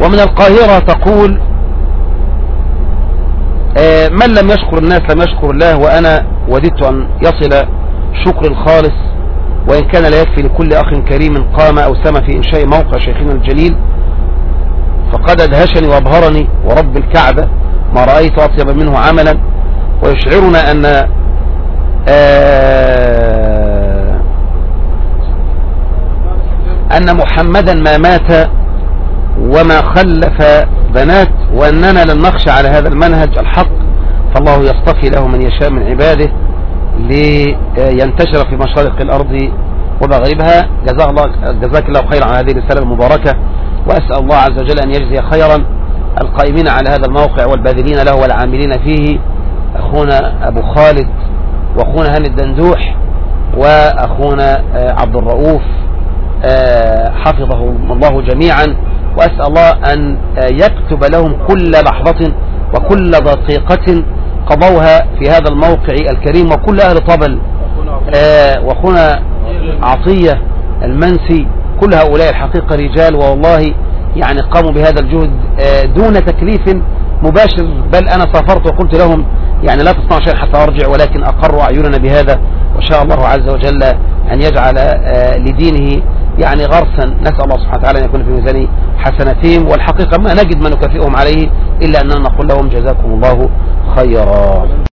ومن القاهرة تقول من لم يشكر الناس لم يشكر الله، وأنا وددت أن يصل شكر الخالص وإن كان لا يكفي لكل أخ كريم قام أو سمى في إنشاء موقع شيخنا الجليل، فقد أدهشني وأبهرني ورب الكعبة ما رأيت أطيب منه عملا، ويشعرنا أن محمدا ما مات وما خلف بنات، وأننا لن نخشى على هذا المنهج الحق، فالله يصطفي له من يشاء من عباده لينتشر في مشارق الأرض ومغاربها. جزاك الله خيرا على هذه الرسالة المباركة، وأسأل الله عز وجل أن يجزي خيرا القائمين على هذا الموقع والباذلين له والعاملين فيه، أخونا أبو خالد وأخونا هاني الدندوح وأخونا عبد الرؤوف حفظهم الله جميعا، وأسأل الله أن يكتب لهم كل لحظة وكل دقيقة قضوها في هذا الموقع الكريم، وكل أهل طبل وأخونا عطية المنسي، كل هؤلاء الحقيقة رجال والله يعني قاموا بهذا الجهد دون تكليف مباشر، بل أنا سافرت وقلت لهم يعني لا تصنعوا شيئا حتى أرجع، ولكن أقروا أعيننا بهذا، وشاء الله عز وجل أن يجعل لدينه يعني غرسا. نسأل الله سبحانه وتعالى أن يكون في ميزان حسناتهم، والحقيقة ما نجد ما نكافئهم عليه إلا أننا نقول لهم جزاكم الله خيرا.